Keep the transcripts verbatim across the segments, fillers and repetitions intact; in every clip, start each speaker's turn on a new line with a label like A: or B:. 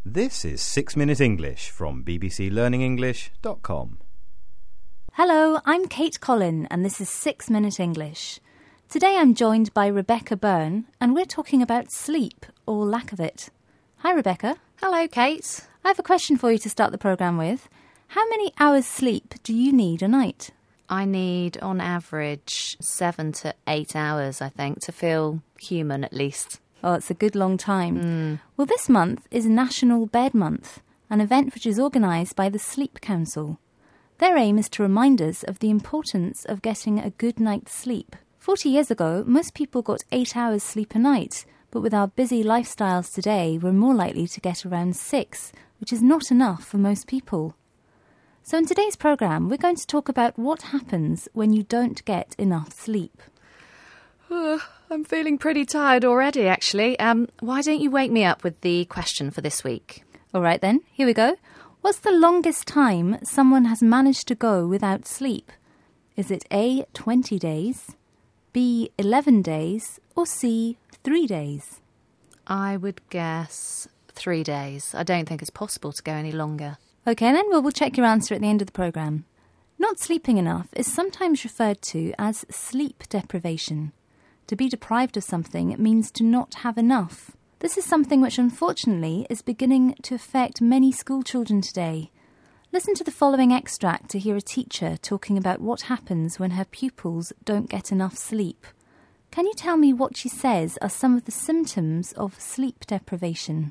A: This is Six Minute English from b b c learning english dot com.
B: Hello, I'm Kate Collin and this is Six Minute English. Today I'm joined by Rebecca Byrne and we're talking about sleep, or lack of it. Hi Rebecca.
C: Hello Kate.
B: I have a question for you to start the programme with. How many hours sleep do you need a night?
C: I need, on average, seven to eight hours, I think, to feel human at least.
B: Oh, it's a good long time.
C: Mm.
B: Well, this month is National Bed Month, an event which is organised by the Sleep Council. Their aim is to remind us of the importance of getting a good night's sleep. Forty years ago, most people got eight hours sleep a night, but with our busy lifestyles today, we're more likely to get around six, which is not enough for most people. So in today's programme, we're going to talk about what happens when you don't get enough sleep.
C: Uh, I'm feeling pretty tired already, actually. Um, why don't you wake me up with the question for this week?
B: All right then, here we go. What's the longest time someone has managed to go without sleep? Is it A, twenty days, B, eleven days, or C, three days?
C: I would guess three days. I don't think it's possible to go any longer.
B: OK then, well, we'll check your answer at the end of the programme. Not sleeping enough is sometimes referred to as sleep deprivation. To be deprived of something means to not have enough. This is something which unfortunately is beginning to affect many school children today. Listen to the following extract to hear a teacher talking about what happens when her pupils don't get enough sleep. Can you tell me what she says are some of the symptoms of sleep deprivation?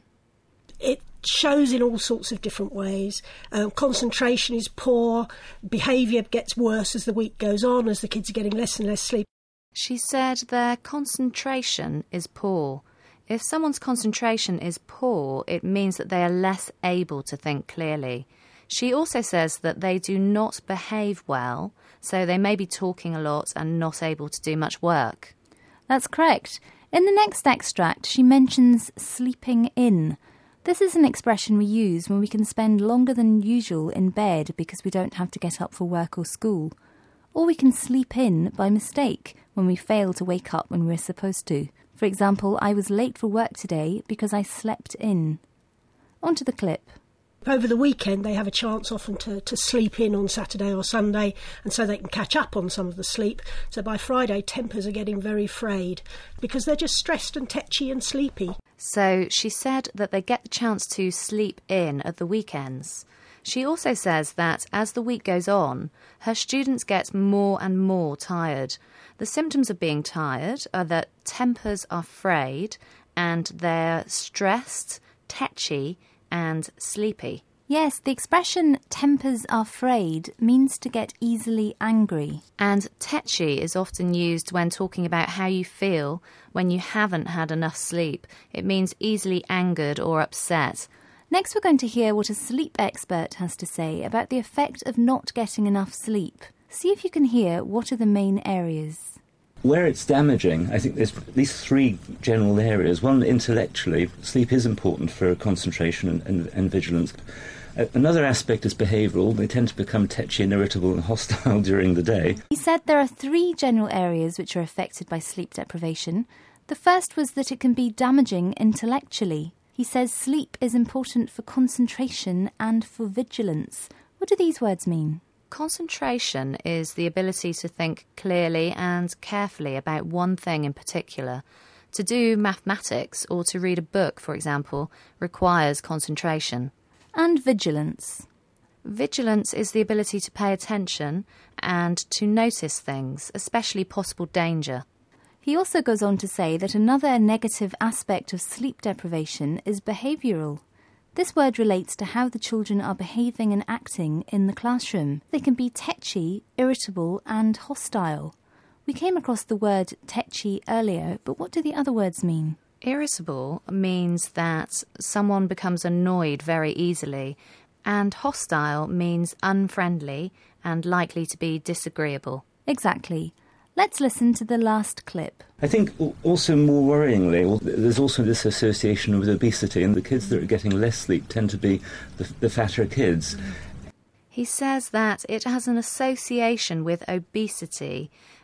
D: It shows in all sorts of different ways. Um, concentration is poor, behaviour gets worse as the week goes on, as the kids are getting less and less sleep.
C: She said their concentration is poor. If someone's concentration is poor, it means that they are less able to think clearly. She also says that they do not behave well, so they may be talking a lot and not able to do much work.
B: That's correct. In the next extract, she mentions sleeping in. This is an expression we use when we can spend longer than usual in bed because we don't have to get up for work or school. Or we can sleep in by mistake when we fail to wake up when we're supposed to. For example, I was late for work today because I slept in. On to the clip.
D: Over the weekend they have a chance often to, to sleep in on Saturday or Sunday, and so they can catch up on some of the sleep. So by Friday tempers are getting very frayed because they're just stressed and tetchy and sleepy.
C: So she said that they get the chance to sleep in at the weekends. She also says that as the week goes on, her students get more and more tired. The symptoms of being tired are that tempers are frayed and they're stressed, tetchy and sleepy.
B: Yes, the expression tempers are frayed means to get easily angry.
C: And tetchy is often used when talking about how you feel when you haven't had enough sleep. It means easily angered or upset.
B: Next, we're going to hear what a sleep expert has to say about the effect of not getting enough sleep. See if you can hear what are the main areas.
E: Where it's damaging, I think there's at least three general areas. One, intellectually, sleep is important for concentration and, and, and vigilance. Uh, another aspect is behavioural. They tend to become tetchy and irritable and hostile during the day.
B: He said there are three general areas which are affected by sleep deprivation. The first was that it can be damaging intellectually. He says sleep is important for concentration and for vigilance. What do these words mean?
C: Concentration is the ability to think clearly and carefully about one thing in particular. To do mathematics or to read a book, for example, requires concentration.
B: And vigilance.
C: Vigilance is the ability to pay attention and to notice things, especially possible danger.
B: He also goes on to say that another negative aspect of sleep deprivation is behavioural. This word relates to how the children are behaving and acting in the classroom. They can be tetchy, irritable and hostile. We came across the word tetchy earlier, but what do the other words mean?
C: Irritable means that someone becomes annoyed very easily, and hostile means unfriendly and likely to be disagreeable.
B: Exactly. Let's listen to the last clip.
E: I think also more worryingly, there's also this association with obesity, and the kids that are getting less sleep tend to be the, the fatter kids.
C: He says that it has an association with obesity,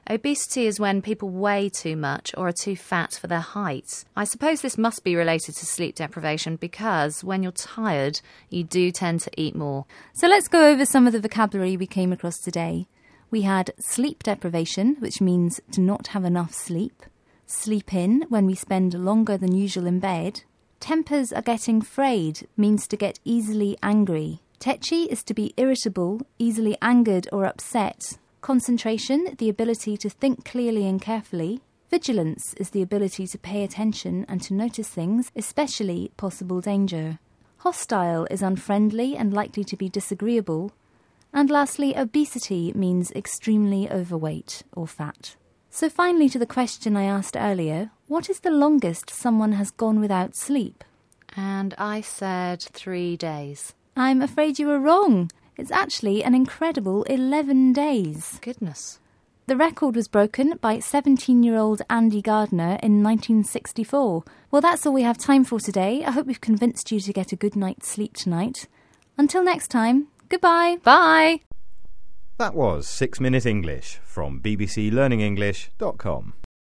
C: Obesity is when people weigh too much or are too fat for their height. I suppose this must be related to sleep deprivation because when you're tired, you do tend to eat more.
B: So let's go over some of the vocabulary we came across today. We had sleep deprivation, which means to not have enough sleep. Sleep in, when we spend longer than usual in bed. Tempers are getting frayed, means to get easily angry. Tetchy is to be irritable, easily angered or upset. Concentration, the ability to think clearly and carefully. Vigilance is the ability to pay attention and to notice things, especially possible danger. Hostile is unfriendly and likely to be disagreeable. And lastly, obesity means extremely overweight or fat. So finally to the question I asked earlier, what is the longest someone has gone without sleep?
C: And I said three days.
B: I'm afraid you were wrong. It's actually an incredible eleven days.
C: Goodness.
B: The record was broken by seventeen-year-old Andy Gardner in nineteen sixty-four. Well, that's all we have time for today. I hope we've convinced you to get a good night's sleep tonight. Until next time, goodbye.
C: Bye.
A: That was Six Minute English from b b c learning english dot com.